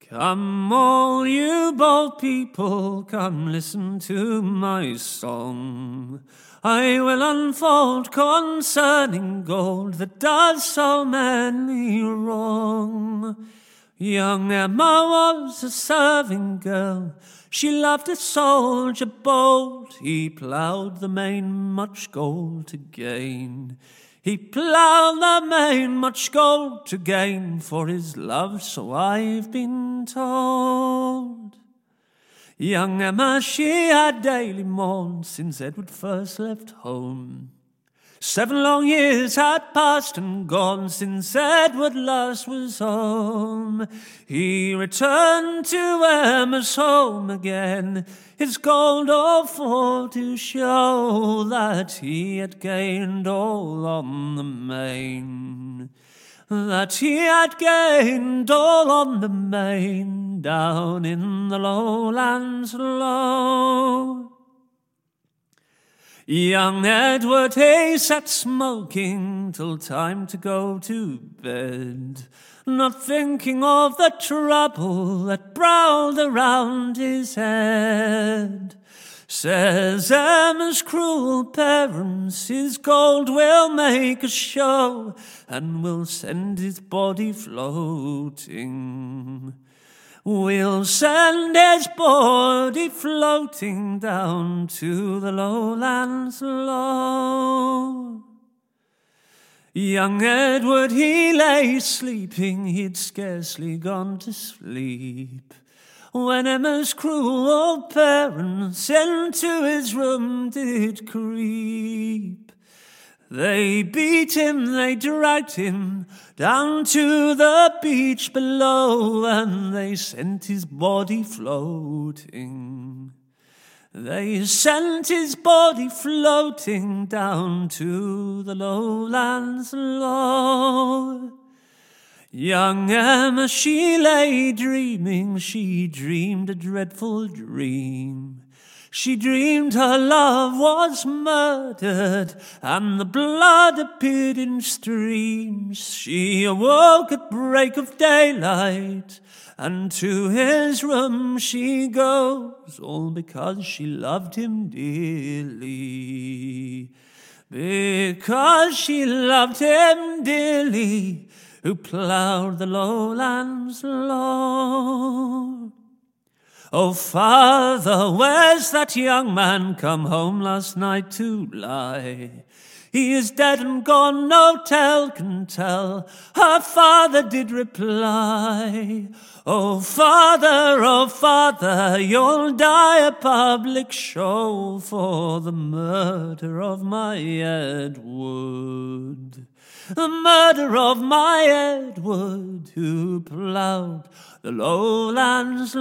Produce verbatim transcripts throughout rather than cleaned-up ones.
Come all you bold people, come listen to my song. I will unfold concerning gold that does so many wrong. Young Emma was a serving girl, she loved a soldier bold. He ploughed the main, much gold to gain. He ploughed the main, much gold to gain for his love, so I've been told. Young Emma, she had daily mourned since Edward first left home. Seven long years had passed and gone since Edward last was home. He returned to Emma's home again, his gold all for to show that he had gained all on the main. That he had gained all on the main, down in the lowlands low. Young Edward, he sat smoking till time to go to bed, not thinking of the trouble that prowled around his head. Says Emma's cruel parents, his gold will make a show, and will send his body floating. We'll send his body floating down to the lowlands low. Young Edward, he lay sleeping, he'd scarcely gone to sleep, when Emma's cruel parents into his room did creep. They beat him, they dragged him down to the beach below, and they sent his body floating. They sent his body floating down to the lowlands low. Young Emma, she lay dreaming, she dreamed a dreadful dream. She dreamed her love was murdered, and the blood appeared in streams. She awoke at break of daylight, and to his room she goes, all because she loved him dearly. Because she loved him dearly, who ploughed the lowlands low. Oh, father, where's that young man come home last night to lie? He is dead and gone, no tale can tell. Her father did reply, oh, father, oh, father, you'll die a public show for the murder of my Edward. The murder of my Edward, who ploughed the lowlands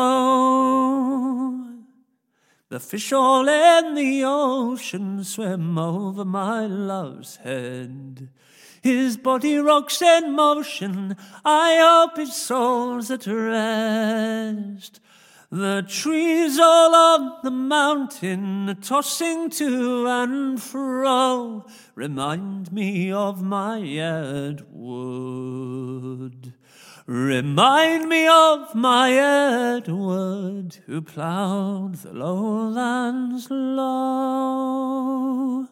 low. The fish all in the ocean swim over my love's head. His body rocks in motion, I hope his soul's at rest. The trees all on the mountain, tossing to and fro, remind me of my Edward. Remind me of my Edward, who ploughed the lowlands low.